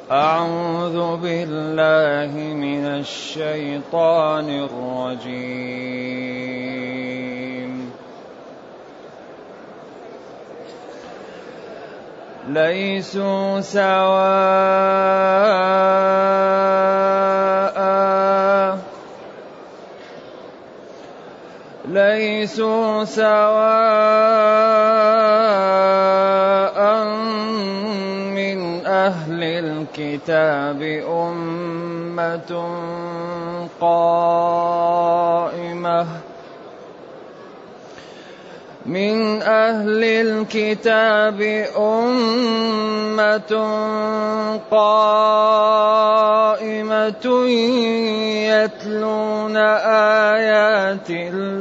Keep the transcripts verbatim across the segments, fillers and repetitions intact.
أعوذ بالله من الشيطان الرجيم. ليسوا سواء ليسوا سواء من أهل الكتاب أمة قائمة من أهل الكتاب أمة قائمة يتلون آيات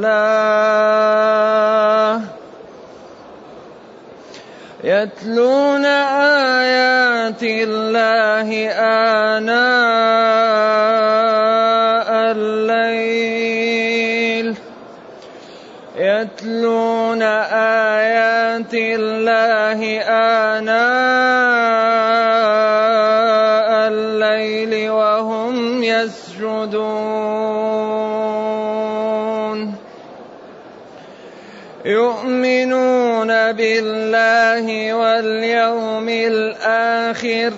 الله يتلون آيات الله آناء الليل يتلون آيات الله آناء الليل وهم يسجدون يؤمنون بالله واليوم الآخر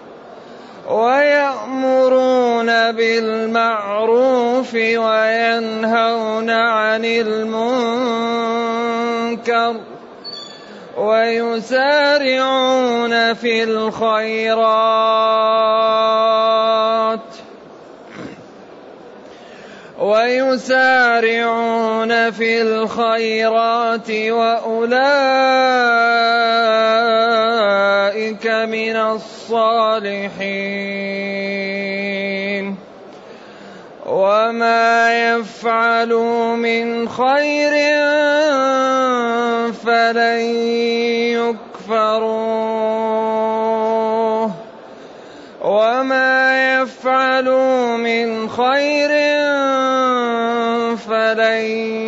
ويأمرون بالمعروف وينهون عن المنكر ويسارعون في الخيرات ويسارعون في الخيرات وأولئك من الصالحين وما يفعلوا من خير فلن يكفروه وما يفعلوا من خير فلن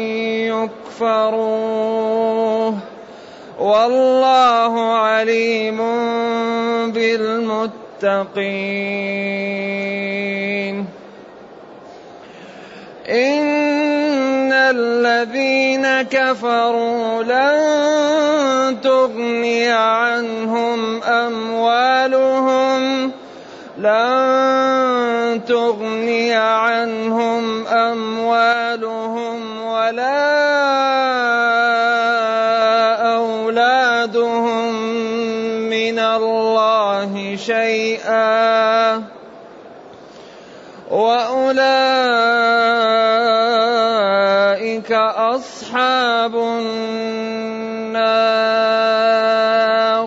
يكفروه والله عليم بالمتقين. إن الذين كفروا لن تغني عنهم أموالهم لن تغني عنهم أموالهم ولا أولادهم من الله شيئا وأولئك أصحاب النار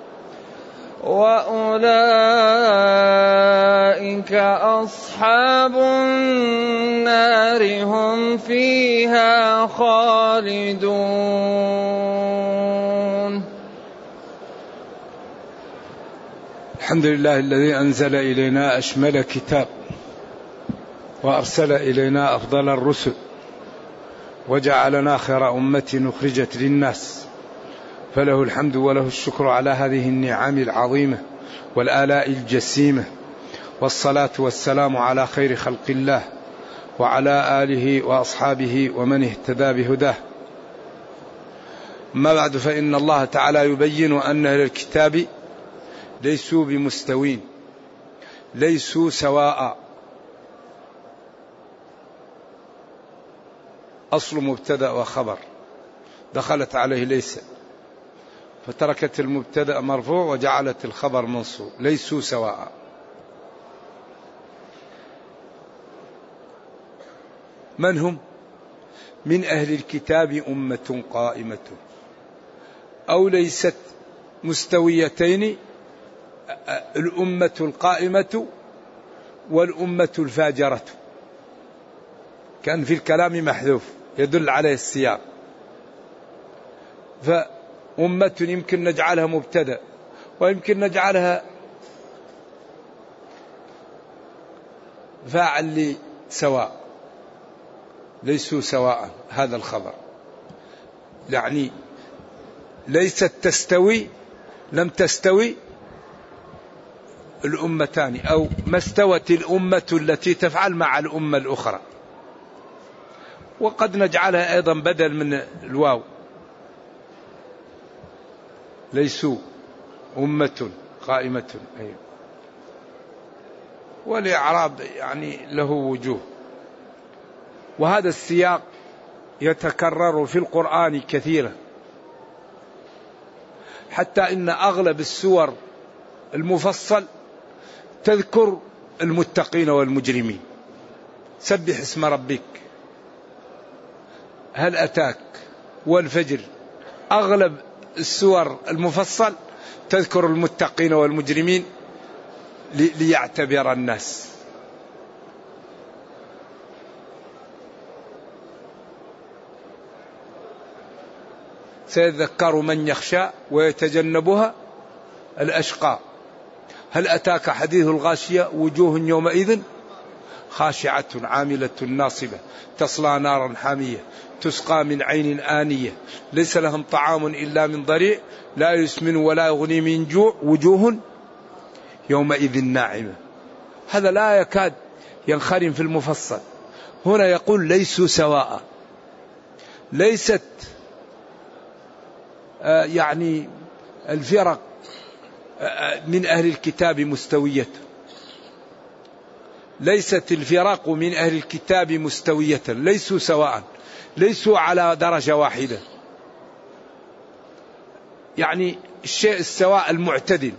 وأولئك أصحاب النار هم فيها خالدون. الحمد لله الذي أنزل إلينا أشمل كتاب وأرسل إلينا أفضل الرسل وجعلنا خير أمة أخرجت للناس فله الحمد وله الشكر على هذه النعم العظيمة والآلاء الجسيمة والصلاة والسلام على خير خلق الله وعلى آله وأصحابه ومن اهتدى بهداه. ما بعد فإن الله تعالى يبين أن أهل الكتاب ليسوا بمستوين ليسوا سواء. أصل مبتدأ وخبر دخلت عليه ليس فتركت المبتدأ مرفوع وجعلت الخبر منصوب. ليسوا سواء. من هم؟ من أهل الكتاب أمة قائمة أو ليست مستويتين، الأمة القائمة والأمة الفاجرة. كان في الكلام محذوف يدل عليه السياق. فأمة يمكن نجعلها مبتدأ ويمكن نجعلها فاعل لسواء. ليسوا سواء هذا الخبر، يعني ليست تستوي، لم تستوي الأمتان أو ما استوت الأمة التي تفعل مع الأمة الأخرى. وقد نجعلها أيضا بدل من الواو، ليسوا أمة قائمة. أيوة. والإعراب يعني له وجوه، وهذا السياق يتكرر في القرآن كثيرا، حتى إن أغلب السور المفصل تذكر المتقين والمجرمين. سبح اسم ربك، هل أتاك، والفجر. أغلب السور المفصل تذكر المتقين والمجرمين ليعتبر الناس. سيذكر من يخشى ويتجنبها الأشقى. هل أتاك حديث الغاشية، وجوه يومئذ خاشعة عاملة ناصبة تصلى نارا حامية تسقى من عين آنية ليس لهم طعام إلا من ضريع لا يسمن ولا يغني من جوع وجوه يومئذ ناعمة. هذا لا يكاد ينخرم في المفصل. هنا يقول ليسوا سواء، ليست آه يعني الفرق آه من أهل الكتاب مستوية، ليست الفرق من أهل الكتاب مستوية، ليسوا سواء، ليسوا على درجة واحدة. يعني الشيء السواء المعتدل،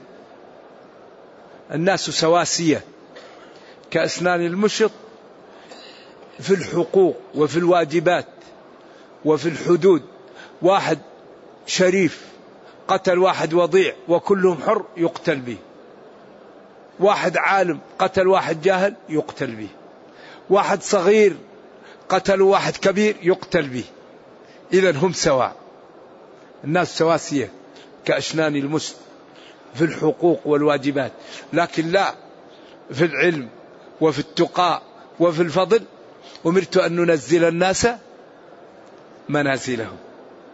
الناس سواسية كأسنان المشط في الحقوق وفي الواجبات وفي الحدود. واحد شريف قتل واحد وضيع وكلهم حر يقتل به، واحد عالم قتل واحد جاهل يقتل به، واحد صغير قتل واحد كبير يقتل به. إذن هم سواء، الناس سواسية كأسنان المشط في الحقوق والواجبات، لكن لا في العلم وفي التقى وفي الفضل. أمرت أن ننزل الناس منازلهم.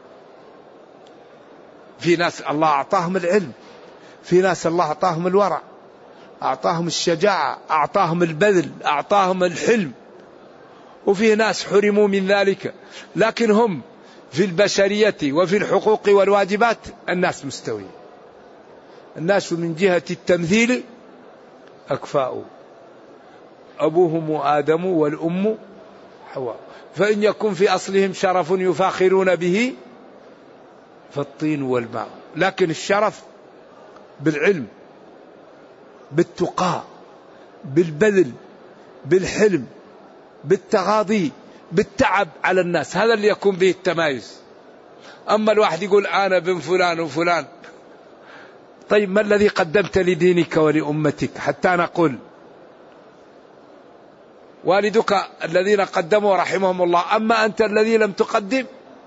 في ناس الله أعطاهم العلم، في ناس الله أعطاهم الورع، أعطاهم الشجاعة، أعطاهم البذل، أعطاهم الحلم، وفي ناس حرموا من ذلك. لكن هم في البشرية وفي الحقوق والواجبات الناس مستوية. الناس من جهة التمثيل أكفاء، أبوهم آدم والأم حواء، فإن يكن في أصلهم شرف يفاخرون به فالطين والماء. لكن الشرف بالعلم، بالتقى، بالبذل، بالحلم، بالتغاضي، بالتعب على الناس، هذا اللي يكون به التمايز. أما الواحد يقول أنا بن فلان وفلان، طيب ما الذي قدمت لدينك ولأمتك حتى نقول؟ والدك الذين قدموا رحمهم الله، أما أنت الذي لم تقدم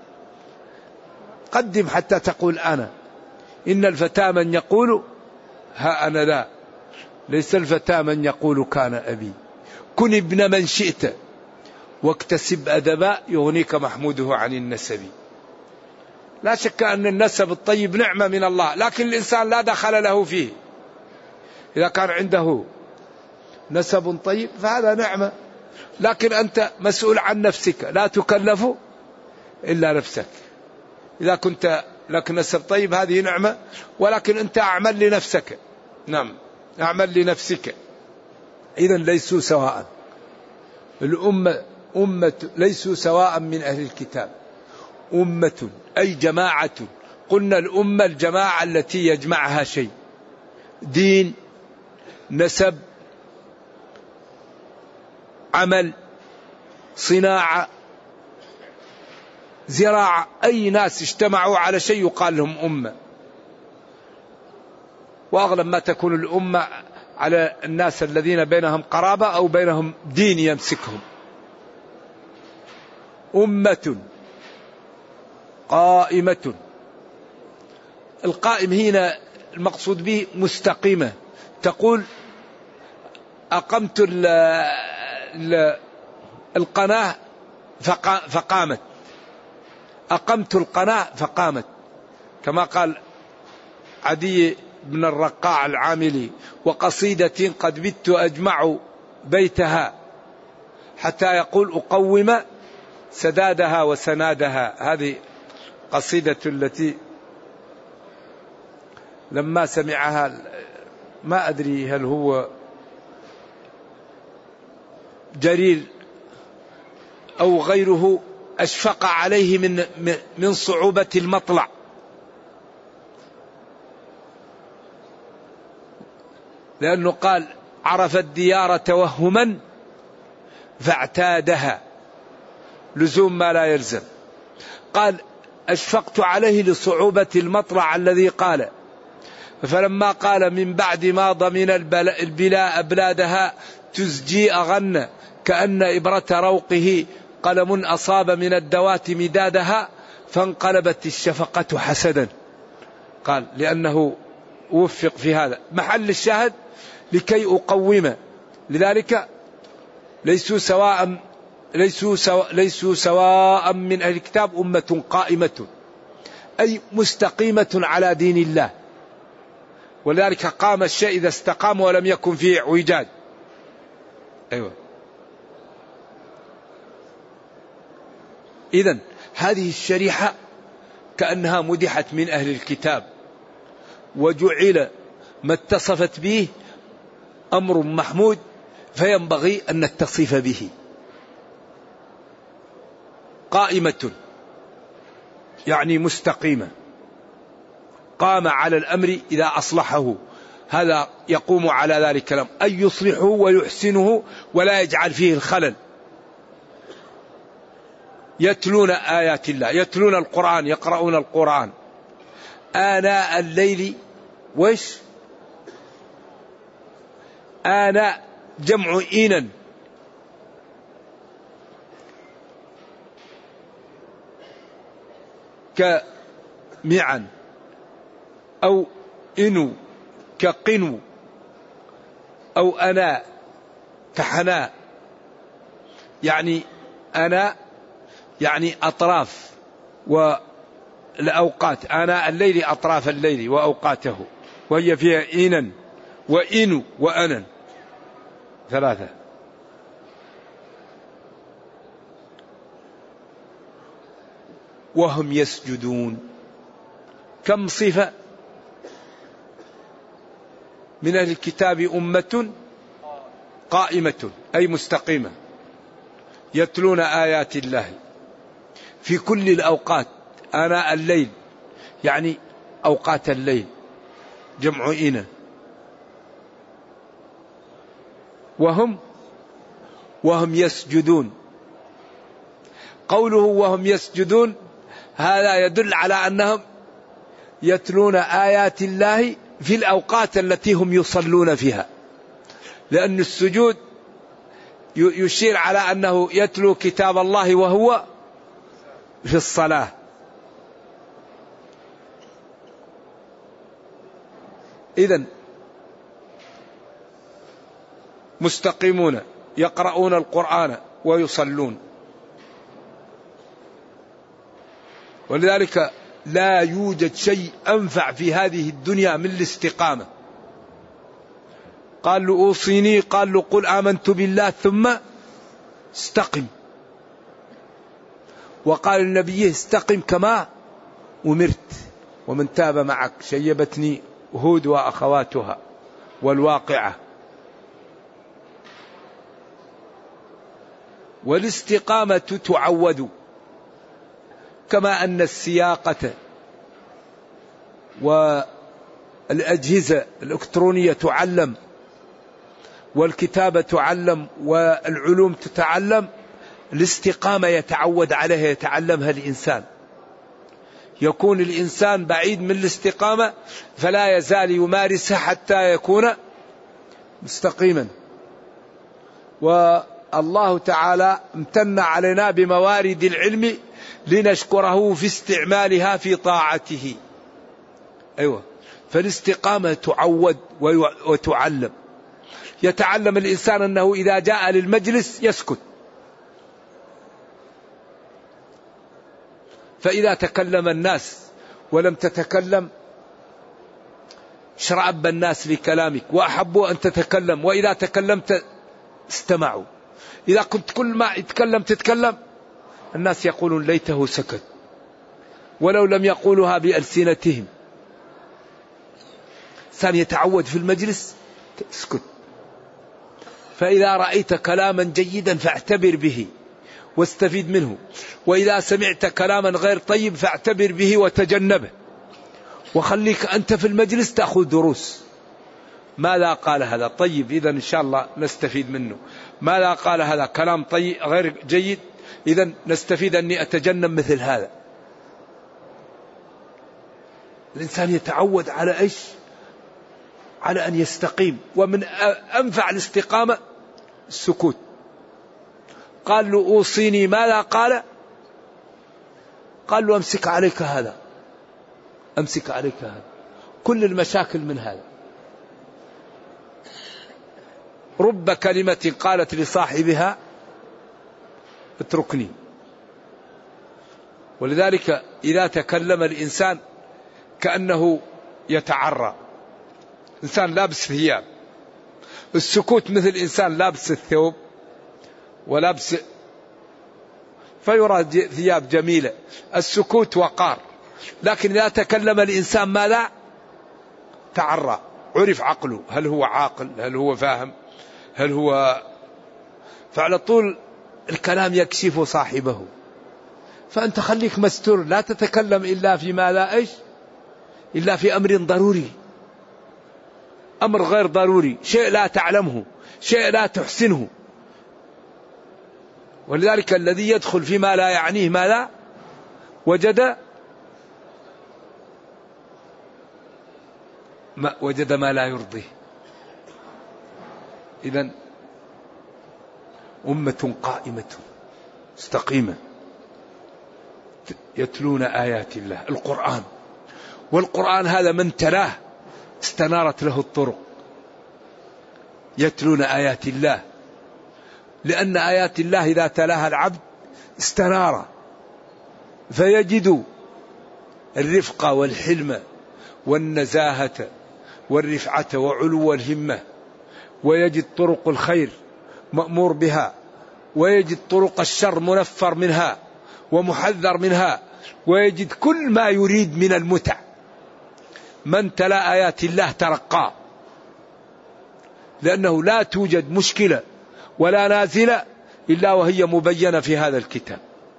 قدم حتى تقول أنا. إن الفتى من يقول ها أنا لا، ليس الفتى من يقول كان أبي. كن ابن من شئت واكتسب أدبا يغنيك محموده عن النسب. لا شك أن النسب الطيب نعمة من الله، لكن الإنسان لا دخل له فيه. إذا كان عنده نسب طيب فهذا نعمة، لكن أنت مسؤول عن نفسك، لا تكلف إلا نفسك. إذا كنت لك نسب طيب هذه نعمة، ولكن أنت أعمل لنفسك. نعم، أعمل لنفسك. إذن ليسوا سواء. الأمة أمة ليسوا سواء من أهل الكتاب. أمة أي جماعة. قلنا الأمة الجماعة التي يجمعها شيء، دين، نسب، عمل، صناعة، زراعة. أي ناس اجتمعوا على شيء يقال لهم أمة. وأغلب ما تكون الأمة على الناس الذين بينهم قرابة أو بينهم دين يمسكهم. أمة قائمة. القائم هنا المقصود به مستقيمة. تقول أقمت ال ال القناة فقامت، أقمت القناة فقامت، كما قال عدي بن الرقاع العاملي: وقصيدة قد بت أجمع بيتها حتى يقول أقوم سدادها وسنادها. هذه قصيدة التي لما سمعها، ما أدري هل هو جرير أو غيره، أشفق عليه من من صعوبة المطلع، لأنه قال: عرف الديار توهما فاعتادها لزوم ما لا يلزم. قال: أشفقت عليه لصعوبة المطلع الذي قال، فلما قال: من بعد ما ضمن البلاء أبلادها تزجي أغن كأن إبرة روقه قلم أصاب من الدوات مدادها فانقلبت الشفقة حسدا. قال: لأنه وفق في هذا. محل الشاهد: لكي أقوم. لذلك ليسوا سواء ليسوا سواء, ليسوا سواء من أهل الكتاب أمة قائمة، أي مستقيمة على دين الله. ولذلك قام الشيء إذا استقام ولم يكن فيه اعوجاج. أيوة. إذن هذه الشريحة كأنها مدحت من أهل الكتاب، وجعل ما اتصفت به أمر محمود، فينبغي أن نتصف به. قائمة يعني مستقيمة، قام على الأمر إذا أصلحه، هذا يقوم على ذلك الأمر، أن يصلحه ويحسنه ولا يجعل فيه الخلل. يتلون آيات الله، يتلون القرآن، يقرؤون القرآن آناء الليل. وإيش؟ آناء جمع إينا، كمعا أو إنو كقنو أو أنا كحناء. يعني أنا يعني أطراف والأوقات، آناء الليل أطراف الليل وأوقاته، وهي فيها إينا وإنو وأنا ثلاثة. وهم يسجدون. كم صفة من أهل الكتاب؟ أمة قائمة أي مستقيمة، يتلون آيات الله في كل الأوقات، آناء الليل يعني أوقات الليل جمع إنا. وهم وهم يسجدون. قوله وهم يسجدون هذا يدل على أنهم يتلون آيات الله في الأوقات التي هم يصلون فيها، لأن السجود يشير على أنه يتلو كتاب الله وهو في الصلاة. إذن مستقيمون يقرؤون القرآن ويصلون. ولذلك لا يوجد شيء أنفع في هذه الدنيا من الاستقامة. قال له أوصيني، قال له قل آمنت بالله ثم استقم. وقال النبي استقم كما أمرت ومن تاب معك. شيبتني هود وأخواتها والواقعة. والاستقامة تعود، كما أن السياقة والأجهزة الإلكترونية تعلم، والكتابة تعلم، والعلوم تتعلم. الاستقامة يتعود عليها، يتعلمها الإنسان. يكون الإنسان بعيد من الاستقامة فلا يزال يمارسها حتى يكون مستقيما. والله تعالى امتن علينا بموارد العلم لنشكره في استعمالها في طاعته. أيوة. فالاستقامة تعود وتعلم. يتعلم الإنسان أنه إذا جاء للمجلس يسكت، فإذا تكلم الناس ولم تتكلم شرأب الناس لكلامك وأحبوا أن تتكلم، وإذا تكلمت استمعوا. إذا كنت كل ما يتكلم تتكلم الناس يقولون ليته سكت، ولو لم يقولها بألسنتهم. إنسان يتعود في المجلس اسكت. فإذا رأيت كلاما جيدا فاعتبر به واستفيد منه، وإذا سمعت كلاما غير طيب فاعتبر به وتجنبه، وخليك أنت في المجلس تأخذ دروس. ماذا قال هذا؟ طيب، إذا إن شاء الله نستفيد منه. ماذا قال هذا؟ كلام طيب غير جيد، إذا نستفيد أني أتجنب مثل هذا. الإنسان يتعود على إيش؟ على أن يستقيم. ومن أنفع الاستقامة السكوت. قال له أوصيني، ماذا قال؟ قال له أمسك عليك هذا، أمسك عليك هذا. كل المشاكل من هذا. رب كلمة قالت لصاحبها اتركني. ولذلك إذا تكلم الإنسان كأنه يتعرى. إنسان لابس ثياب، السكوت مثل إنسان لابس الثوب ولابس، فيرى ثياب جميلة. السكوت وقار. لكن إذا تكلم الإنسان ماذا؟ تعرى، عرف عقله، هل هو عاقل، هل هو فاهم، هل هو، فعلى طول الكلام يكشف صاحبه. فأنت خليك مستور، لا تتكلم إلا في ما لا إيش، إلا في أمر ضروري، أمر غير ضروري، شيء لا تعلمه، شيء لا تحسنه. ولذلك الذي يدخل فيما لا يعنيه ما لا وجد ما وجد ما لا يرضيه. إذن أمة قائمة مستقيمة يتلون آيات الله، القرآن. والقرآن هذا من تلاه استنارت له الطرق. يتلون آيات الله، لأن آيات الله إذا تلاها العبد استنار، فيجد الرفق والحلم والنزاهة والرفعة وعلو الهمة، ويجد طرق الخير مأمور بها، ويجد طرق الشر منفر منها ومحذر منها، ويجد كل ما يريد من المتع. من تلا آيات الله ترقى، لأنه لا توجد مشكلة ولا نازلة إلا وهي مبينة في هذا الكتاب.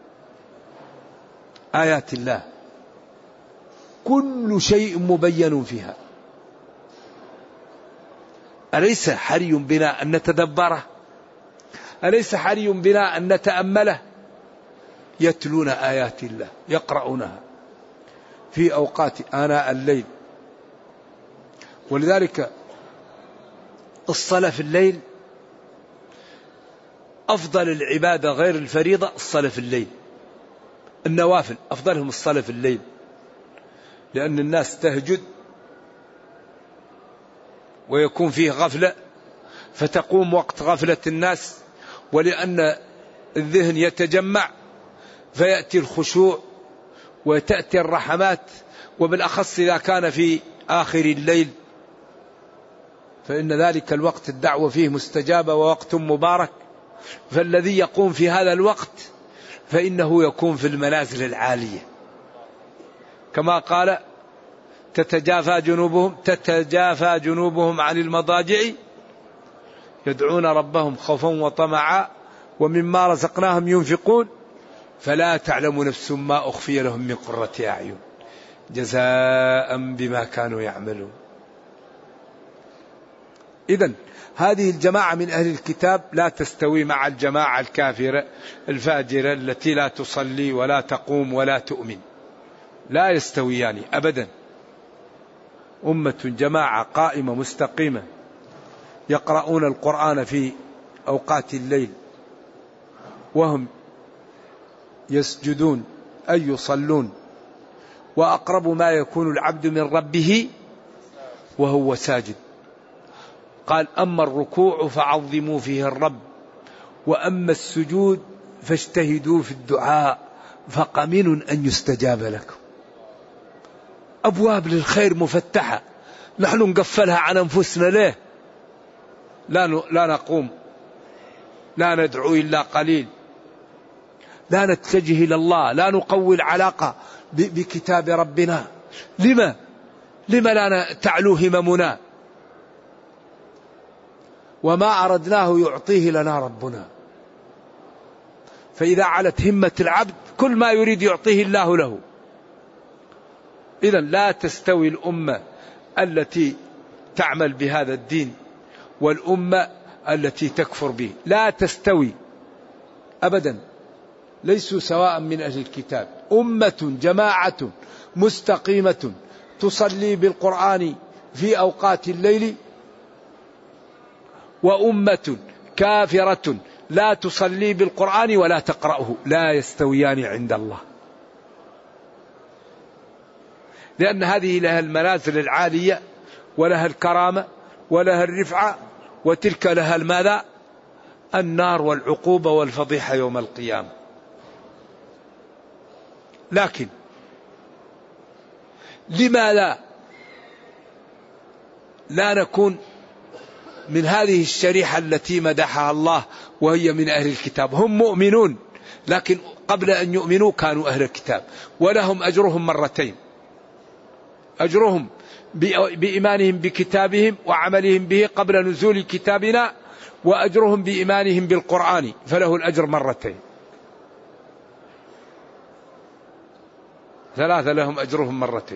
آيات الله كل شيء مبين فيها. أليس حري بنا أن نتدبره؟ أليس حري بنا أن نتأمله؟ يتلون آيات الله، يقرؤونها في أوقات آناء الليل. ولذلك الصلاة في الليل أفضل العبادة غير الفريضة الصلاة في الليل. النوافل أفضلهم الصلاة في الليل، لأن الناس تهجد ويكون فيه غفلة، فتقوم وقت غفلة الناس، ولأن الذهن يتجمع فيأتي الخشوع وتأتي الرحمات، وبالأخص إذا كان في آخر الليل، فإن ذلك الوقت الدعوة فيه مستجابة ووقت مبارك. فالذي يقوم في هذا الوقت فإنه يكون في المنازل العالية، كما قال تتجافى جنوبهم تتجافى جنوبهم عن المضاجع يدعون ربهم خوفا وطمعا ومما رزقناهم ينفقون فلا تعلم نفس ما أخفي لهم من قرة أعين جزاء بما كانوا يعملون. إذن هذه الجماعة من أهل الكتاب لا تستوي مع الجماعة الكافرة الفاجرة التي لا تصلي ولا تقوم ولا تؤمن، لا يستويان أبدا. أمة جماعة قائمة مستقيمة يقرؤون القرآن في أوقات الليل وهم يسجدون أي يصلون، وأقرب ما يكون العبد من ربه وهو ساجد. قال أما الركوع فعظموا فيه الرب، وأما السجود فاجتهدوا في الدعاء فقمن أن يستجاب لكم. أبواب للخير مفتحة، نحن نقفلها عن أنفسنا ليه؟ لا لا نقوم، لا ندعو إلا قليل، لا نتجه إلى الله، لا نقوي العلاقة بكتاب ربنا. لما لما لا تعلو هممنا؟ وما أردناه يعطيه لنا ربنا. فإذا علت همة العبد كل ما يريد يعطيه الله له. إذن لا تستوي الأمة التي تعمل بهذا الدين والأمة التي تكفر به، لا تستوي أبدا، ليسوا سواء من أهل الكتاب. أمة جماعة مستقيمة تصلي بالقرآن في أوقات الليل، وأمة كافرة لا تصلي بالقرآن ولا تقرأه، لا يستويان عند الله. لأن هذه لها المنازل العالية ولها الكرامة ولها الرفعة، وتلك لها الماذا؟ النار والعقوبة والفضيحة يوم القيامة. لكن لماذا لا نكون من هذه الشريحة التي مدحها الله وهي من أهل الكتاب؟ هم مؤمنون، لكن قبل أن يؤمنوا كانوا أهل الكتاب، ولهم أجرهم مرتين: أجرهم بإيمانهم بكتابهم وعملهم به قبل نزول كتابنا، وأجرهم بإيمانهم بالقرآن، فله الأجر مرتين. ثلاثة لهم أجرهم مرتين: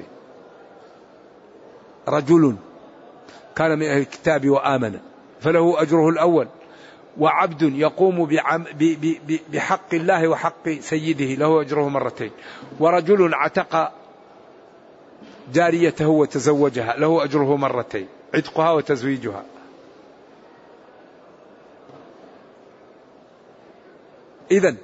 رجل كان من أهل الكتاب وآمن فله أجره الأول، وعبد يقوم بعم بحق الله وحق سيده له أجره مرتين، ورجل عتق جاريته وتزوجها له أجره مرتين، عتقها وتزويجها. إذن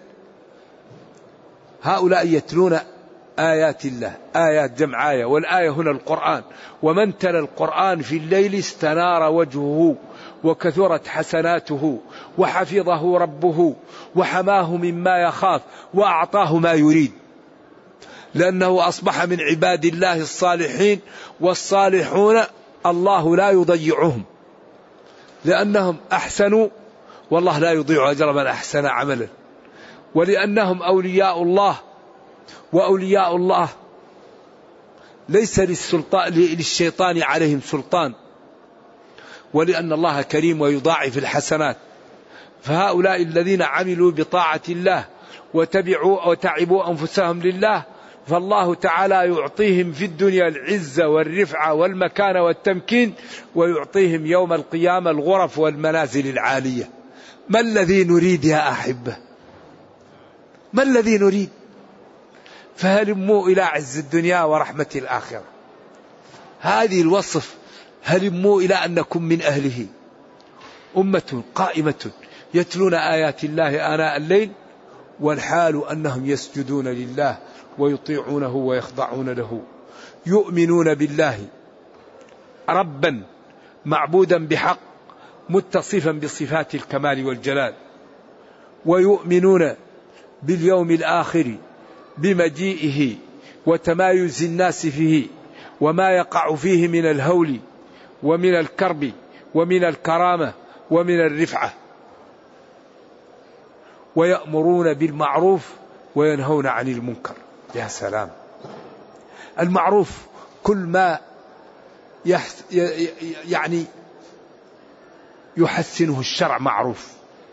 هؤلاء يتلون آيات الله، آيات جمع آية، والآية هنا القرآن. ومن تلا القرآن في الليل استنار وجهه وكثرت حسناته وحفظه ربه وحماه مما يخاف وأعطاه ما يريد، لأنه أصبح من عباد الله الصالحين. والصالحون الله لا يضيعهم، لأنهم أحسنوا، والله لا يضيع أجر من أحسن عملا، ولأنهم أولياء الله، وأولياء الله ليس للسلطان للشيطان عليهم سلطان، ولأن الله كريم ويضاعف الحسنات. فهؤلاء الذين عملوا بطاعة الله وتبعوا وتعبوا أنفسهم لله، فالله تعالى يعطيهم في الدنيا العزة والرفعة والمكانة والتمكين، ويعطيهم يوم القيامة الغرف والمنازل العالية. ما الذي نريد يا أحبة؟ ما الذي نريد؟ فهلموا إلى عز الدنيا ورحمة الآخرة. هذه الوصف: هلموا إلى أن نكون من أهله، أمة قائمة يتلون آيات الله آناء الليل والحال أنهم يسجدون لله ويطيعونه ويخضعون له، يؤمنون بالله ربا معبودا بحق متصفا بصفات الكمال والجلال، ويؤمنون باليوم الآخر بمجيئه وتمايز الناس فيه وما يقع فيه من الهول ومن الكرب ومن الكرامة ومن الرفعة، ويأمرون بالمعروف وينهون عن المنكر. يا سلام! المعروف كل ما يحس يعني يحسنه الشرع معروف،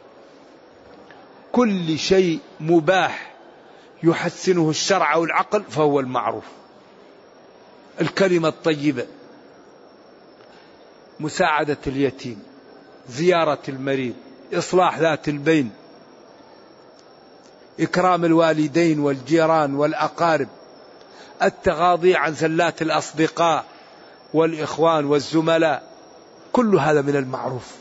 كل شيء مباح يحسنه الشرع أو العقل فهو المعروف. الكلمة الطيبة، مساعدة اليتيم، زيارة المريض، إصلاح ذات البين، إكرام الوالدين والجيران والأقارب، التغاضي عن زلات الأصدقاء والإخوان والزملاء، كل هذا من المعروف.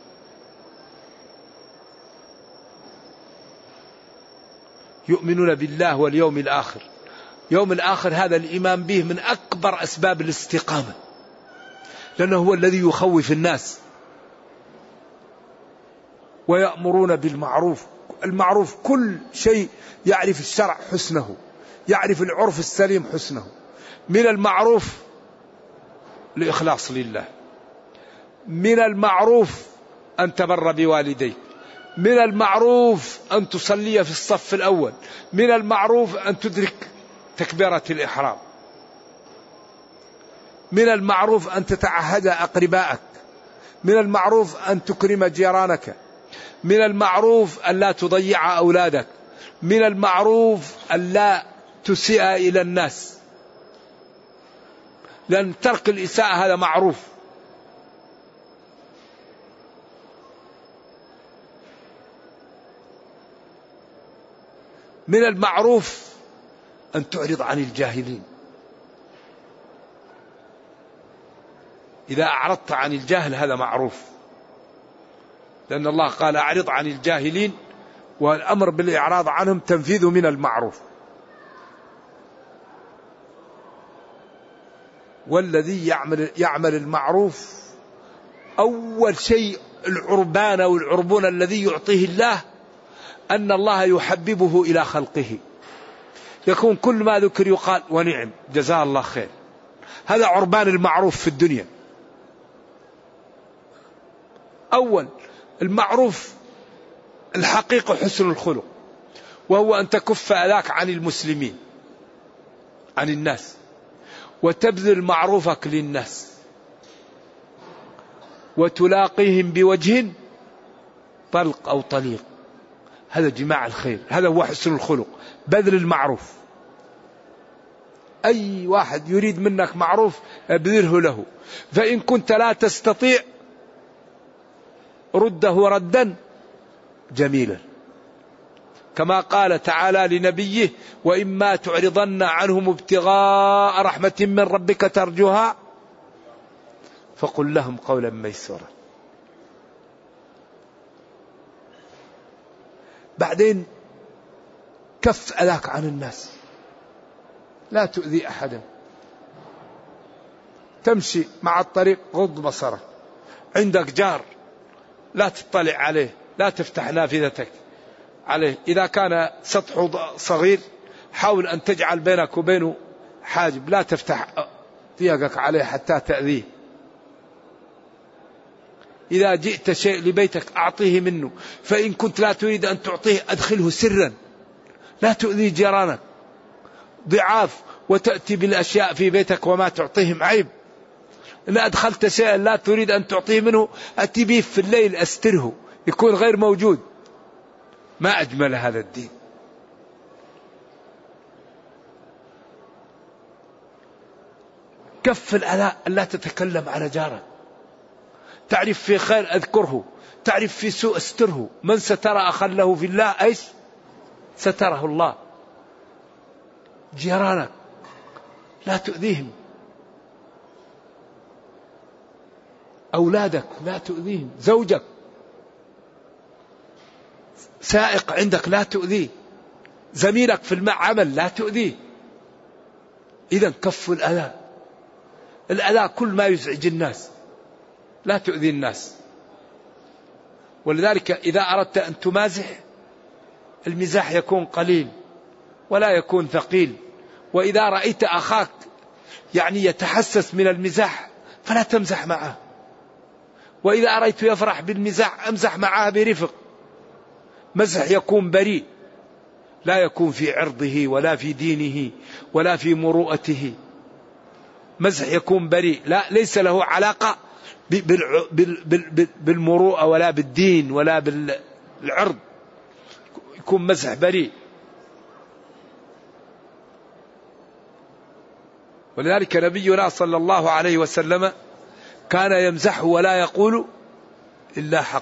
يؤمنون بالله واليوم الآخر. يوم الآخر هذا الإيمان به من أكبر أسباب الاستقامة، لأنه هو الذي يخوف الناس. ويأمرون بالمعروف، المعروف كل شيء يعرف الشرع حسنه، يعرف العرف السليم حسنه. من المعروف الإخلاص لله. من المعروف أن تبر بوالديك، من المعروف أن تصلي في الصف الأول، من المعروف أن تدرك تكبيرة الإحرام، من المعروف أن تتعهد أقربائك، من المعروف أن تكرم جيرانك، من المعروف أن لا تضيع أولادك، من المعروف أن لا تسيء إلى الناس، لأن ترك الإساءة هذا معروف. من المعروف أن تعرض عن الجاهلين، إذا أعرضت عن الجاهل هذا معروف، لأن الله قال أعرض عن الجاهلين، والأمر بالإعراض عنهم تنفيذ من المعروف. والذي يعمل, يعمل المعروف أول شيء العربان أو العربون الذي يعطيه الله أن الله يحببه إلى خلقه، يكون كل ما ذكر يقال ونعم جزاه الله خير. هذا عربان المعروف في الدنيا. أول المعروف الحقيقة حسن الخلق، وهو أن تكف أذاك عن المسلمين عن الناس، وتبذل معروفك للناس، وتلاقيهم بوجه طلق أو طليق. هذا جماع الخير، هذا هو حسن الخلق، بذل المعروف. أي واحد يريد منك معروف ابذله له، فإن كنت لا تستطيع رده ردا جميلا، كما قال تعالى لنبيه: وإما تعرضن عنهم ابتغاء رحمة من ربك ترجوها فقل لهم قولا ميسورا. بعدين كف أذاك عن الناس، لا تؤذي أحدا، تمشي مع الطريق غض بصرك، عندك جار لا تطلع عليه، لا تفتح نافذتك عليه، إذا كان سطحه صغير حاول أن تجعل بينك وبينه حاجب، لا تفتح ضيقك عليه حتى تأذيه. إذا جئت شيء لبيتك أعطيه منه، فإن كنت لا تريد أن تعطيه أدخله سرا، لا تؤذي جيرانك ضعاف وتأتي بالأشياء في بيتك وما تعطيهم عيب. إن أدخلت شيئا لا تريد أن تعطيه منه أتي به في الليل أستره يكون غير موجود. ما أجمل هذا الدين. كف الأذى، لا تتكلم على جارك، تعرف في خير أذكره، تعرف في سوء استره. من ستر أخا له في الله أيش ستره الله. جيرانك لا تؤذيهم، أولادك لا تؤذيهم، زوجك سائق عندك لا تؤذيه، زميلك في العمل لا تؤذيه. إذا كف الأذى، الأذى كل ما يزعج الناس لا تؤذي الناس. ولذلك إذا أردت أن تمازح المزاح يكون قليل ولا يكون ثقيل. وإذا رأيت أخاك يعني يتحسس من المزاح فلا تمزح معه، وإذا أريت يفرح بالمزاح أمزح معه برفق. مزح يكون بريء، لا يكون في عرضه ولا في دينه ولا في مروءته. مزح يكون بريء، لا ليس له علاقة بالمروءة ولا بالدين ولا بالعرض، يكون مزح بريء. ولذلك نبينا صلى الله عليه وسلم كان يمزح ولا يقول إلا حق.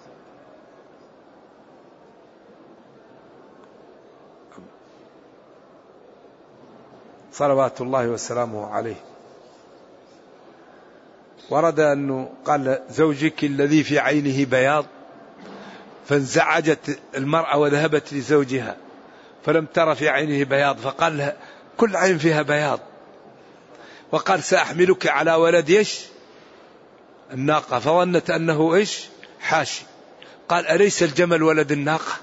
صلوات الله وسلامه عليه. ورد أنه قال: زوجك الذي في عينه بياض، فانزعجت المرأة وذهبت لزوجها فلم تر في عينه بياض، فقال لها: كل عين فيها بياض. وقال: سأحملك على ولد إيش الناقة، فظنت أنه إيش حاشي. قال: أليس الجمل ولد الناقة؟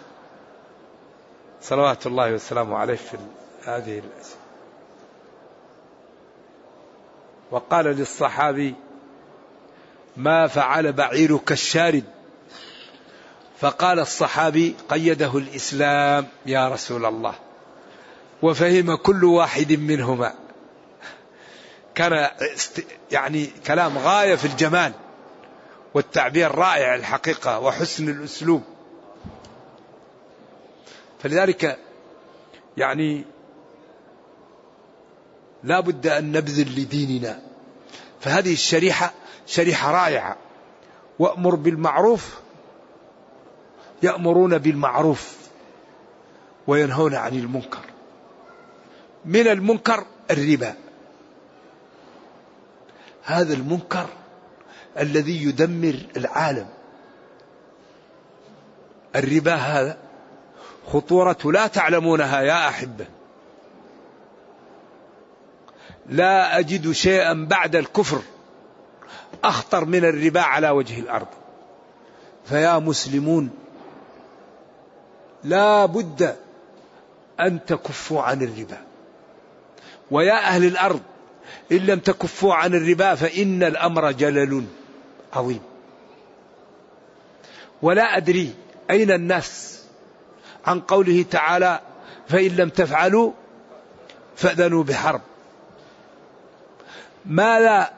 صلوات الله وسلامه عليه في هذه الأسئلة. وقال للصحابي: ما فعل بعيرك الشارد؟ فقال الصحابي: قيده الإسلام يا رسول الله. وفهم كل واحد منهما. كان يعني كلام غاية في الجمال والتعبير رائع الحقيقة وحسن الأسلوب. فلذلك يعني لا بد أن نبذل لديننا. فهذه الشريحة شريحة رائعة. وأمر بالمعروف، يأمرون بالمعروف وينهون عن المنكر. من المنكر الربا، هذا المنكر الذي يدمر العالم. الربا هذا خطورة لا تعلمونها يا أحبة. لا أجد شيئا بعد الكفر أخطر من الربا على وجه الأرض. فيا مسلمون لا بد أن تكفوا عن الربا. ويا أهل الأرض إن لم تكفوا عن الربا فإن الأمر جلل عظيم. ولا أدري أين الناس عن قوله تعالى: فإن لم تفعلوا فأذنوا بحرب. ما لا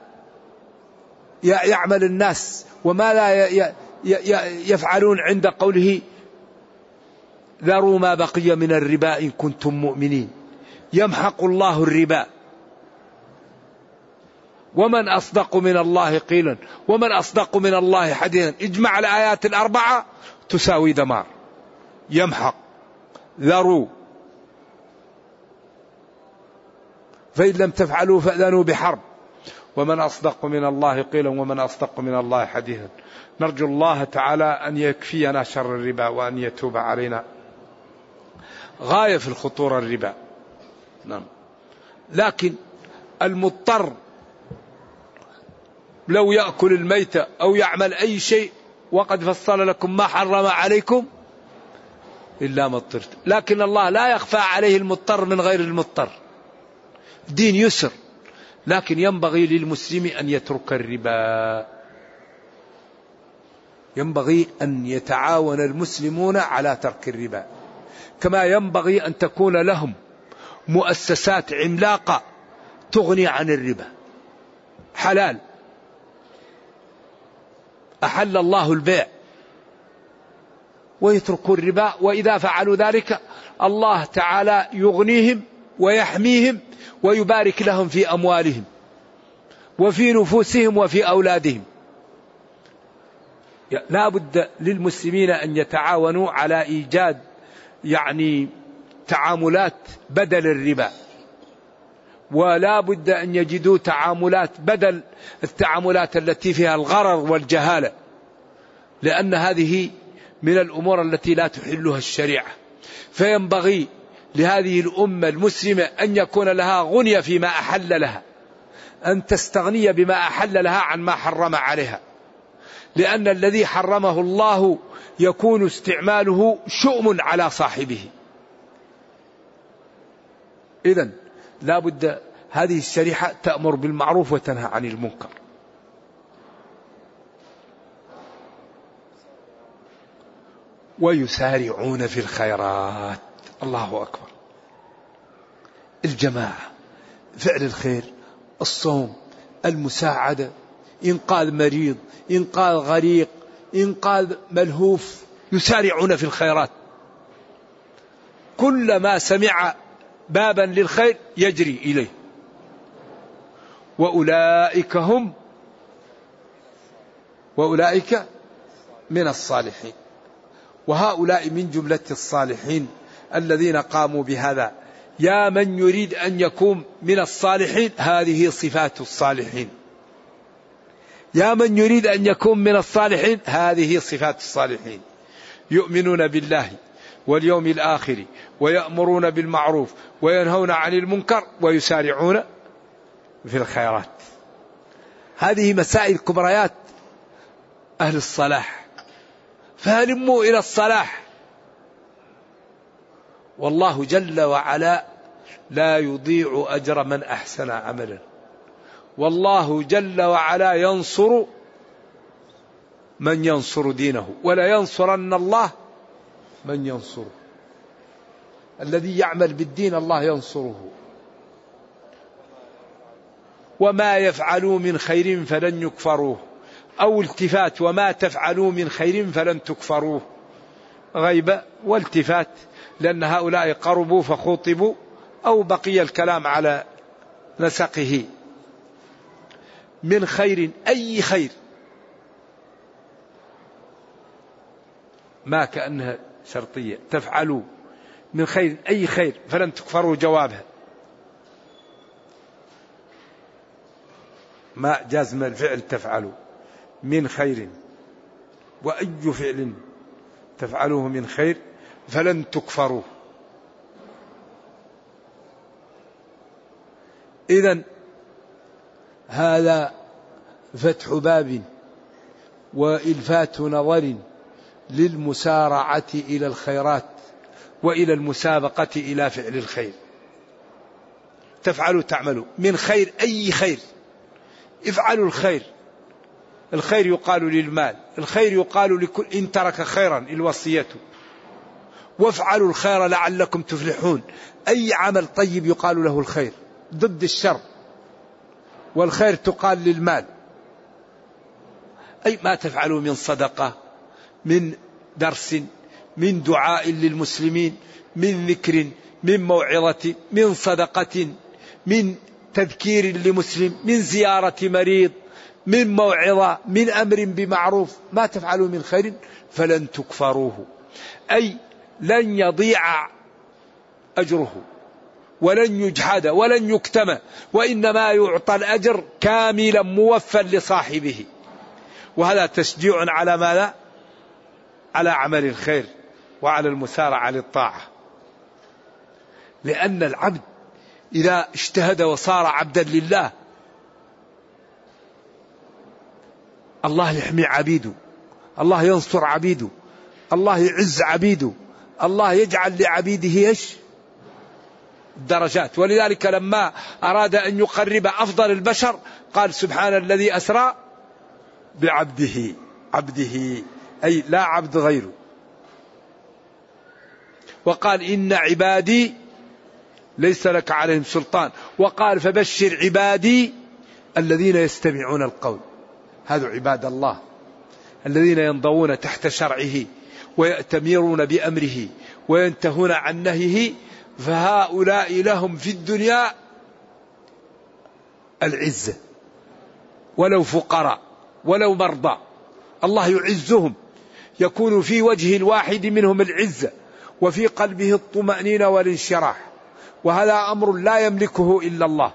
يعمل الناس وما لا يفعلون عند قوله: ذروا ما بقي من الربا إن كنتم مؤمنين يمحق الله الربا ومن أصدق من الله قيلا ومن أصدق من الله حديثا. اجمع الآيات الأربعة تساوي دمار. يمحق، ذروا، فإن لم تفعلوا فأذنوا بحرب، ومن أصدق من الله قيلا ومن أصدق من الله حديثا. نرجو الله تعالى أن يكفينا شر الربا وأن يتوب علينا. غاية في الخطورة الربا. نعم. لكن المضطر لو يأكل الميتة أو يعمل أي شيء وقد فصل لكم ما حرم عليكم إلا ما اضطرت. لكن الله لا يخفى عليه المضطر من غير المضطر. دين يسر. لكن ينبغي للمسلم أن يترك الربا. ينبغي أن يتعاون المسلمون على ترك الربا، كما ينبغي أن تكون لهم مؤسسات عملاقة تغني عن الربا. حلال، أحل الله البيع، ويتركوا الربا. وإذا فعلوا ذلك الله تعالى يغنيهم ويحميهم ويبارك لهم في أموالهم وفي نفوسهم وفي أولادهم. لا بد للمسلمين أن يتعاونوا على إيجاد يعني تعاملات بدل الربا، ولا بد أن يجدوا تعاملات بدل التعاملات التي فيها الغرر والجهالة، لأن هذه من الأمور التي لا تحلها الشريعة. فينبغي لهذه الأمة المسلمة أن يكون لها غنية فيما أحل لها، أن تستغني بما أحل لها عن ما حرم عليها، لأن الذي حرمه الله يكون استعماله شؤم على صاحبه. إذن لا بد هذه الشريحة تأمر بالمعروف وتنهى عن المنكر. ويسارعون في الخيرات. الله أكبر. الجماعة، فعل الخير، الصوم، المساعدة، إنقاذ مريض، إنقاذ غريق، إنقاذ ملهوف. يسارعون في الخيرات. كلما سمع بابا للخير يجري إليه. وأولئك هم وأولئك من الصالحين. وهؤلاء من جملة الصالحين الذين قاموا بهذا. يا من يريد أن يكون من الصالحين هذه صفات الصالحين. يا من يريد أن يكون من الصالحين هذه صفات الصالحين. يؤمنون بالله واليوم الآخر ويأمرون بالمعروف وينهون عن المنكر ويسارعون في الخيرات. هذه مسائل كبريات أهل الصلاح. فهلموا إلى الصلاح. والله جل وعلا لا يضيع أجر من أحسن عملا والله جل وعلا ينصر من ينصر دينه، ولا ينصرن الله من ينصره. الذي يعمل بالدين الله ينصره. وما يفعلوا من خير فلن يكفروه، أو التفات وما تفعلوا من خير فلن تكفروه، غيبة والتفات، لأن هؤلاء قربوا فخوطبوا، أو بقي الكلام على نسقه. من خير، أي خير، ما كأنها شرطية، تفعلوا من خير أي خير فلن تكفروا جوابها، ما جازم الفعل تفعلوا من خير، وأي فعل تفعلوه من خير فلن تكفروا. إذن هذا فتح باب وإلفات نظر للمسارعة إلى الخيرات وإلى المسابقة إلى فعل الخير. تفعلوا تعملوا من خير، أي خير، افعلوا الخير. الخير يقال للمال، الخير يقال لكل، إن ترك خيرا الوصية، وافعلوا الخير لعلكم تفلحون. أي عمل طيب يقال له الخير، ضد الشر، والخير تقال للمال. أي ما تفعلوا من صدقة، من درس، من دعاء للمسلمين، من ذكر، من موعظة، من صدقة، من تذكير لمسلم، من زيارة مريض، من موعظة، من أمر بمعروف، ما تفعلوا من خير فلن تكفروه. أي لن يضيع أجره، ولن يجحد، ولن يكتم، وإنما يعطى الأجر كاملا موفى لصاحبه. وهذا تشجيع على ماذا؟ على عمل الخير وعلى المسارعة للطاعة. لأن العبد إذا اجتهد وصار عبدا لله، الله يحمي عبيده، الله ينصر عبيده، الله يعز عبيده، الله يجعل لعبيده ايش؟ درجات. ولذلك لما أراد أن يقرب أفضل البشر قال سبحان الذي أسرى بعبده، عبده أي لا عبد غيره. وقال إن عبادي ليس لك عليهم سلطان، وقال فبشر عبادي الذين يستمعون القول. هذا عباد الله الذين ينضوون تحت شرعه ويأتمرون بأمره وينتهون عن نهيه، فهؤلاء لهم في الدنيا العزة، ولو فقراء ولو مرضى الله يعزهم، يكون في وجه الواحد منهم العزة وفي قلبه الطمأنينة والانشراح، وهذا أمر لا يملكه إلا الله.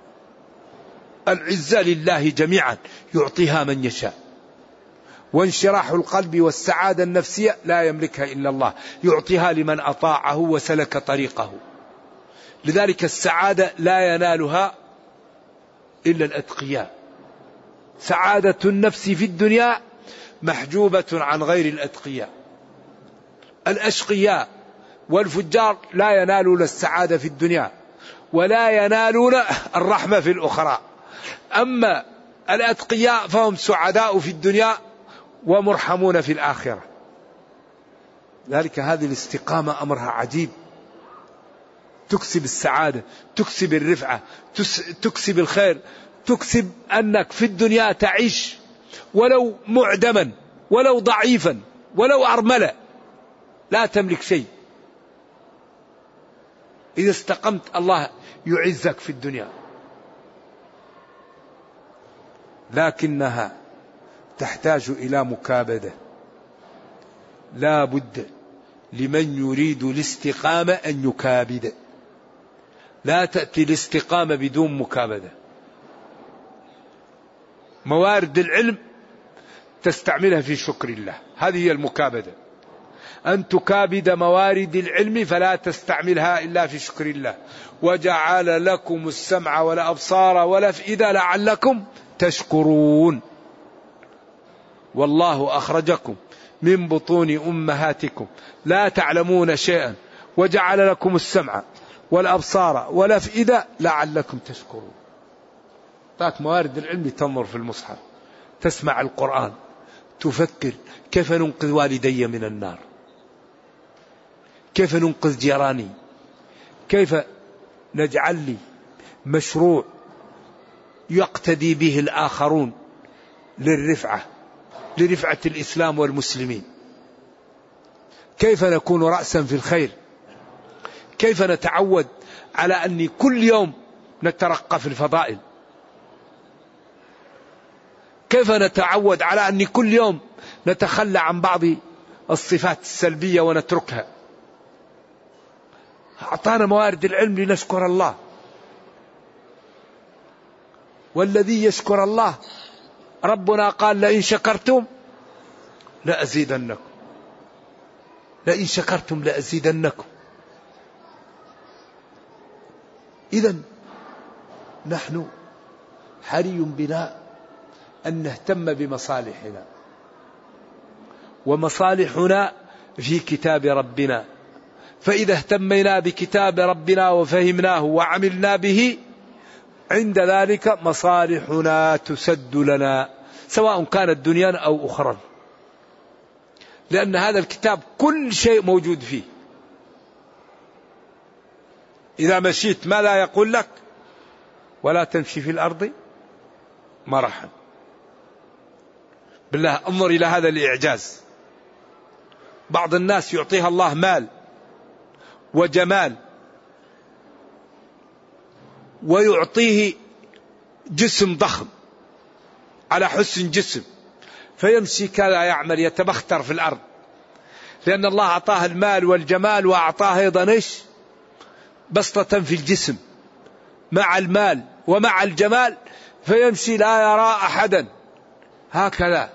العزة لله جميعا يعطيها من يشاء، وانشراح القلب والسعادة النفسية لا يملكها إلا الله، يعطيها لمن أطاعه وسلك طريقه. لذلك السعادة لا ينالها إلا الأتقياء. سعادة النفس في الدنيا محجوبة عن غير الأتقياء. الأشقياء والفجار لا ينالون السعادة في الدنيا ولا ينالون الرحمة في الأخرى. أما الأتقياء فهم سعداء في الدنيا ومرحمون في الآخرة. ذلك هذه الاستقامة أمرها عجيب، تكسب السعادة، تكسب الرفعة، تكسب الخير، تكسب أنك في الدنيا تعيش ولو معدما ولو ضعيفا ولو أرملا، لا تملك شيء. إذا استقمت الله يعزك في الدنيا. لكنها تحتاج إلى مكابدة، لا بد لمن يريد الاستقامة أن يكابد. لا تأتي الاستقامة بدون مكابدة. موارد العلم تستعملها في شكر الله، هذه هي المكابدة، أن تكابد موارد العلم فلا تستعملها إلا في شكر الله. وجعل لكم السمع والأبصار والأفئدة لعلكم تشكرون. والله أخرجكم من بطون أمهاتكم لا تعلمون شيئا وجعل لكم السمع والأبصار والأفئدة لعلكم تشكرون. أعطاك موارد العلم تنظر في المصحف، تسمع القرآن، تفكر كيف ننقذ والدي من النار، كيف ننقذ جيراني، كيف نجعل لي مشروع يقتدي به الآخرون للرفعة لرفعة الإسلام والمسلمين، كيف نكون رأسا في الخير، كيف نتعود على أن كل يوم نترقى في الفضائل، كيف نتعود على أن كل يوم نتخلى عن بعض الصفات السلبية ونتركها. أعطانا موارد العلم لنشكر الله، والذي يشكر الله ربنا قال لئن شكرتم لأزيدنكم، لئن شكرتم لأزيدنكم. إذن نحن حري بنا أن نهتم بمصالحنا، ومصالحنا في كتاب ربنا، فإذا اهتمينا بكتاب ربنا وفهمناه وعملنا به عند ذلك مصالحنا تسد لنا، سواء كانت دنيا أو أخرى، لأن هذا الكتاب كل شيء موجود فيه. إذا مشيت ما لا يقول لك ولا تمشي في الأرض مرحا. بالله انظر إلى هذا الإعجاز. بعض الناس يعطيها الله مال وجمال ويعطيه جسم ضخم على حسن جسم، فيمشي كذا يعمل يتبختر في الأرض، لأن الله أعطاه المال والجمال وأعطاه أيضا إيش؟ بسطة في الجسم مع المال ومع الجمال، فيمشي لا يرى أحدا هكذا.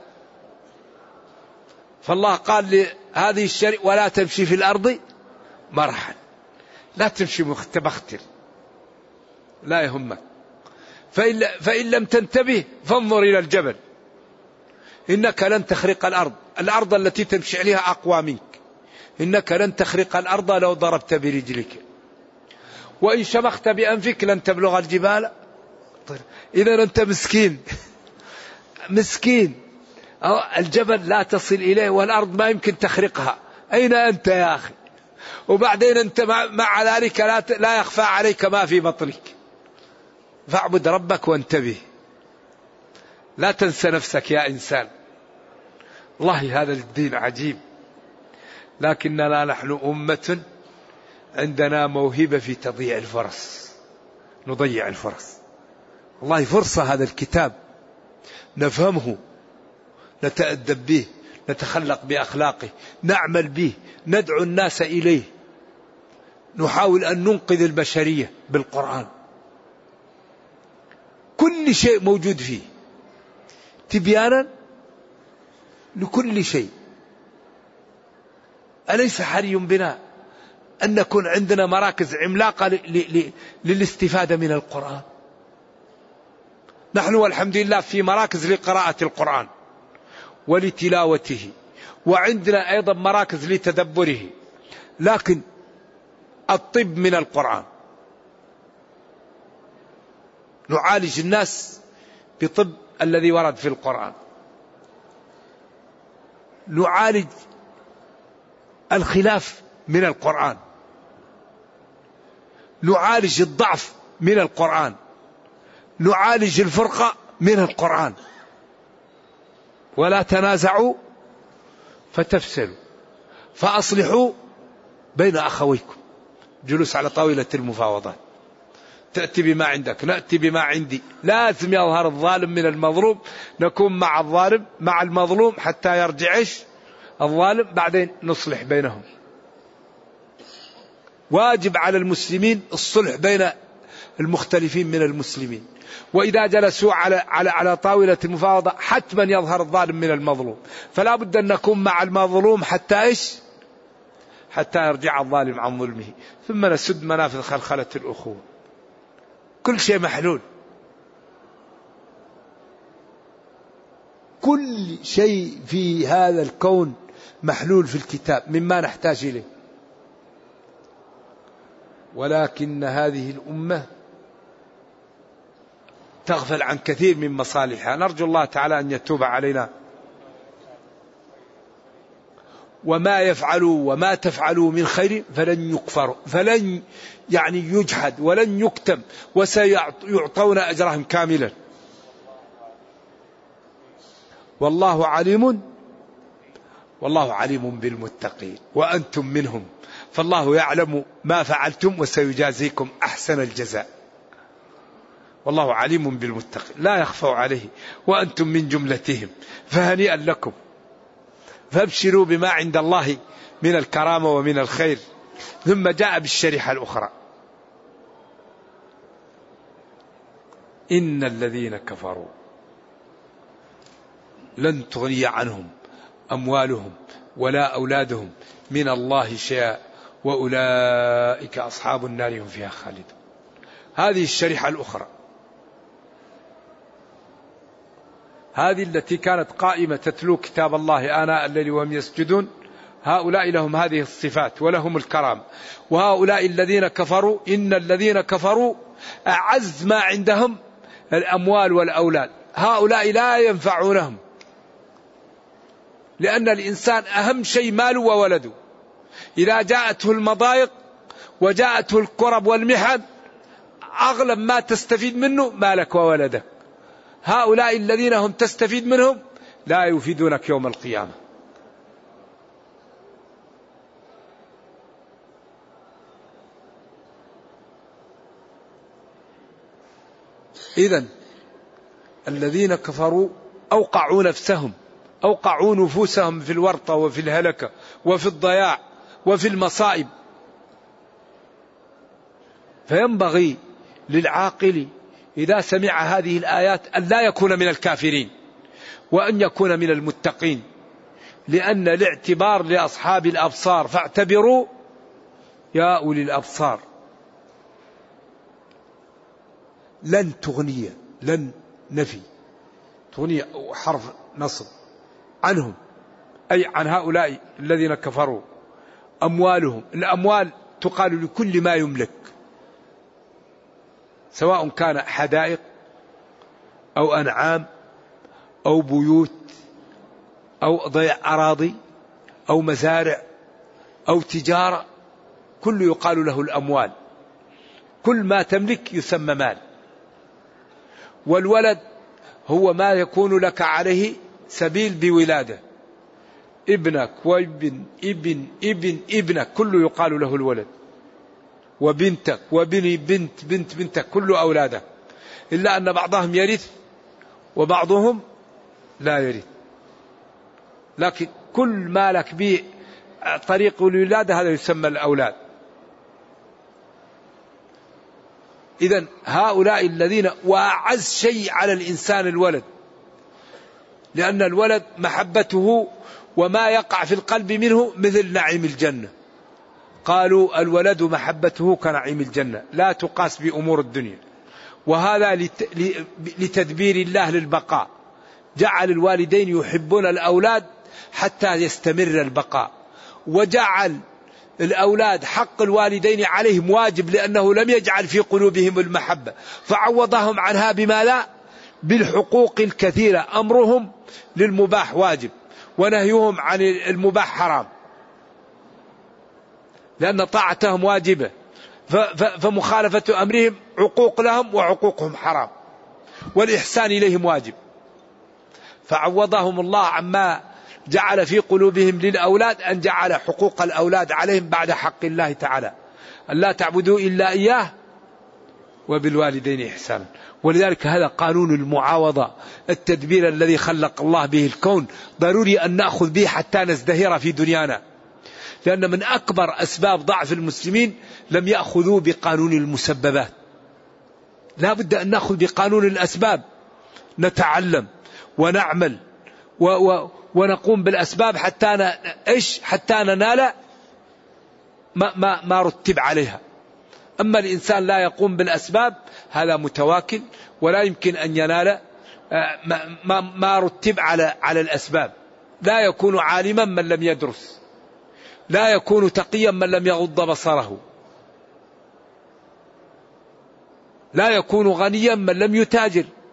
فالله قال لهذه الشريعة ولا تمشي في الأرض مرحا، لا تمشي متبختر، لا يهمك. فإن, فإن لم تنتبه فانظر إلى الجبل، إنك لن تخرق الأرض، الأرض التي تمشي عليها أقوى منك، إنك لن تخرق الأرض لو ضربت برجلك، وإن شمخت بأنفك لن تبلغ الجبال. إذا أنت مسكين مسكين، الجبل لا تصل إليه والأرض ما يمكن تخرقها، أين أنت يا أخي؟ وبعدين أنت مع ذلك لا, لا يخفى عليك ما في بطنك. فاعبد ربك وانتبه، لا تنسى نفسك يا إنسان. والله هذا الدين عجيب، لكننا نحن أمة عندنا موهبة في تضييع الفرص، نضيع الفرص. والله فرصة هذا الكتاب نفهمه، نتأدب به، نتخلق بأخلاقه، نعمل به، ندعو الناس إليه، نحاول أن ننقذ البشرية بالقرآن. كل شيء موجود فيه تبيانا لكل شيء. أليس حري بنا أن نكون عندنا مراكز عملاقة للاستفادة من القرآن؟ نحن والحمد لله في مراكز لقراءة القرآن ولتلاوته، وعندنا أيضا مراكز لتدبره، لكن الطب من القرآن. نعالج الناس بطب الذي ورد في القرآن، نعالج الخلاف من القرآن، نعالج الضعف من القرآن، نعالج الفرقة من القرآن. ولا تنازعوا فتفسدوا فأصلحوا بين أخويكم. جلوس على طاولة المفاوضات، تأتي بما عندك نأتي بما عندي، لازم يظهر الظالم من المظلوم، نكون مع الظالم مع المظلوم حتى يرجعش الظالم، بعدين نصلح بينهم. واجب على المسلمين الصلح بين المختلفين من المسلمين، وإذا جلسوا على على على طاولة المفاوضة حتما يظهر الظالم من المظلوم، فلا بد أن نكون مع المظلوم حتى إيش؟ حتى يرجع الظالم عن ظلمه، ثم نسد منافذ خلخلة الأخوة. كل شيء محلول، كل شيء في هذا الكون محلول في الكتاب مما نحتاج إليه. ولكن هذه الأمة تغفل عن كثير من مصالحها. نرجو الله تعالى أن يتوب علينا. وما يفعلوا وما تفعلوا من خير فلن يكفروا، فلن يعني يجحد ولن يكتم، وسيعطون أجرهم كاملا. والله عليم والله عليم بالمتقين وأنتم منهم، فالله يعلم ما فعلتم وسيجازيكم أحسن الجزاء. والله عليم بالمتقين لا يخفى عليه وأنتم من جملتهم، فهنيئا لكم، فابشروا بما عند الله من الكرامة ومن الخير. ثم جاء بالشريحة الأخرى: إن الذين كفروا لن تغني عنهم أموالهم ولا أولادهم من الله شيئا وأولئك أصحاب النار هم فيها خالدون. هذه الشريحة الأخرى، هذه التي كانت قائمة تتلو كتاب الله آناء الليل وهم يسجدون، هؤلاء لهم هذه الصفات ولهم الكرام. وهؤلاء الذين كفروا، إن الذين كفروا أعز ما عندهم الأموال والأولاد، هؤلاء لا ينفعونهم، لأن الإنسان أهم شيء ماله وولده. إذا جاءته المضايق وجاءته الكرب والمحن أغلب ما تستفيد منه مالك وولدك. هؤلاء الذين هم تستفيد منهم لا يفيدونك يوم القيامة. إذن الذين كفروا أوقعوا نفسهم أوقعوا نفوسهم في الورطة وفي الهلكة وفي الضياع وفي المصائب. فينبغي للعاقل إذا سمع هذه الآيات أن لا يكون من الكافرين وأن يكون من المتقين، لأن الاعتبار لأصحاب الأبصار، فاعتبروا يا أولي الأبصار. لن تغني، لن نفي، تغني حرف نصب، عنهم أي عن هؤلاء الذين كفروا أموالهم. الأموال تقال لكل ما يملك، سواء كان حدائق أو أنعام أو بيوت أو ضيع أراضي أو مزارع أو تجارة، كل يقال له الأموال. كل ما تملك يسمى مال. والولد هو ما يكون لك عليه سبيل بولادة، ابنك وابن ابن ابن ابنك كله يقال له الولد، وبنتك وبني بنت بنت بنتك كله أولادك، إلا أن بعضهم يرث وبعضهم لا يرث. لكن كل ما لك به طريق الولادة هذا يسمى الأولاد. إذن هؤلاء الذين، وأعز شيء على الإنسان الولد، لأن الولد محبته وما يقع في القلب منه مثل نعيم الجنة. قالوا الولد محبته كنعيم الجنة، لا تقاس بأمور الدنيا. وهذا لتدبير الله للبقاء، جعل الوالدين يحبون الأولاد حتى يستمر البقاء، وجعل الأولاد حق الوالدين عليهم واجب، لأنه لم يجعل في قلوبهم المحبة، فعوضهم عنها بما لا بالحقوق الكثيرة. أمرهم للمباح واجب ونهيهم عن المباح حرام، لأن طاعتهم واجبة، فمخالفة أمرهم عقوق لهم وعقوقهم حرام، والإحسان إليهم واجب. فعوضهم الله عما جعل في قلوبهم للأولاد، أن جعل حقوق الأولاد عليهم بعد حق الله تعالى، أن لا تعبدوا إلا إياه وبالوالدين إحسانا. ولذلك هذا قانون المعاوضة، التدبير الذي خلق الله به الكون، ضروري أن نأخذ به حتى نزدهر في دنيانا. لأن من أكبر أسباب ضعف المسلمين لم يأخذوا بقانون المسببات. لا بد أن نأخذ بقانون الأسباب، نتعلم ونعمل و و ونقوم بالأسباب حتى ن... إيش حتى ننال ما, ما, ما رتب عليها. أما الإنسان لا يقوم بالأسباب هذا متواكل، ولا يمكن أن ينال ما, ما, ما رتب على على الأسباب. لا يكون عالما من لم يدرس، لا يكون تقيا من لم يغض بصره، لا يكون غنيا من لم يتاجر.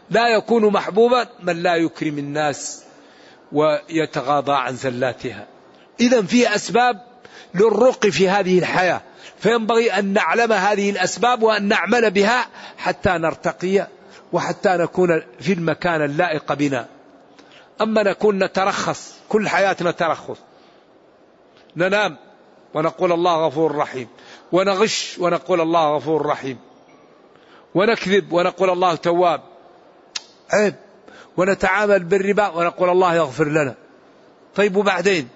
لا يكون محبوبا من لا يكرم الناس ويتغاضى عن زلاتها. إذا في أسباب للرقي في هذه الحياة، فينبغي أن نعلم هذه الأسباب وأن نعمل بها حتى نرتقي وحتى نكون في المكان اللائق بنا. أما نكون نترخص كل حياتنا ترخص، ننام ونقول الله غفور رحيم، ونغش ونقول الله غفور رحيم، ونكذب ونقول الله تواب، عيب، ونتعامل بالربا ونقول الله يغفر لنا. طيب وبعدين؟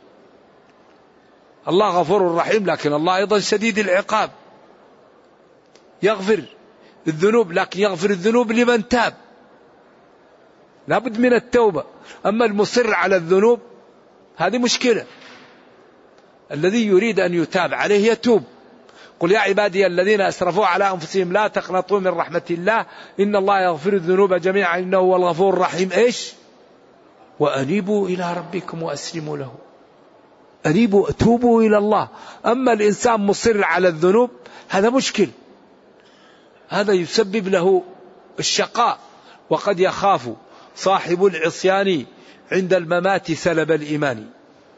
الله غفور رحيم لكن الله أيضا شديد العقاب، يغفر الذنوب لكن يغفر الذنوب لمن تاب، لابد من التوبة. أما المصر على الذنوب هذه مشكلة. الذي يريد أن يتاب عليه يتوب. قل يا عبادي الذين أسرفوا على أنفسهم لا تقنطوا من رحمة الله إن الله يغفر الذنوب جميعا إنه هو الغفور الرحيم. إيش؟ وأنيبوا إلى ربكم وأسلموا له. أنيبوا، توبوا إلى الله. أما الإنسان مصر على الذنوب هذا مشكل، هذا يسبب له الشقاء. وقد يخاف صاحب العصيان عند الممات سلب الإيمان.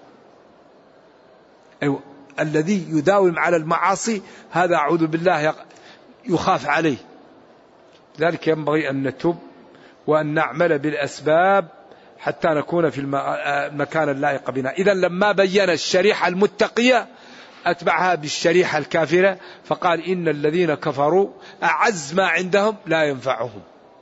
أيوة. الذي يداوم على المعاصي هذا أعوذ بالله يخاف عليه. لذلك ينبغي أن نتوب وأن نعمل بالأسباب حتى نكون في المكان اللائق بنا. إذا لما بين الشريحة المتقية أتبعها بالشريحة الكافرة، فقال إن الذين كفروا أعز ما عندهم لا ينفعهم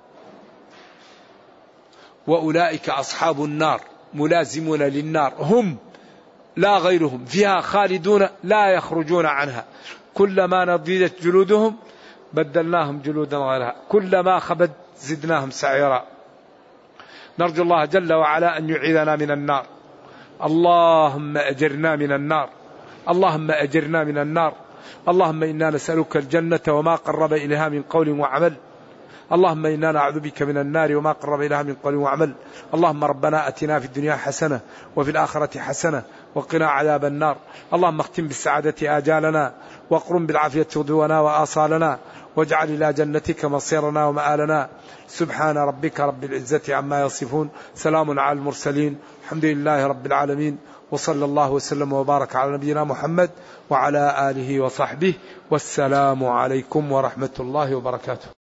وأولئك أصحاب النار ملازمون للنار هم لا غيرهم فيها خالدون لا يخرجون عنها كلما نضجت جلودهم بدلناهم جلودا غيرها كلما خبت زدناهم سعيرا. نرجو الله جل وعلا أن يعيذنا من النار. اللهم أجرنا من النار، اللهم أجرنا من النار. اللهم إنا نسألك الجنة وما قرب إليها من قول وعمل. اللهم إنا نعوذ بك من النار وما قرب إليها من قول وعمل. اللهم ربنا أتنا في الدنيا حسنة وفي الآخرة حسنة وقنا عذاب النار. اللهم اختم بالسعادة آجالنا واقرم بالعافية غدونا وآصالنا واجعل إلى جنتك مصيرنا ومآلنا. سبحان ربك رب العزة عما يصفون، سلام على المرسلين، الحمد لله رب العالمين، وصلى الله وسلم وبارك على نبينا محمد وعلى آله وصحبه، والسلام عليكم ورحمة الله وبركاته.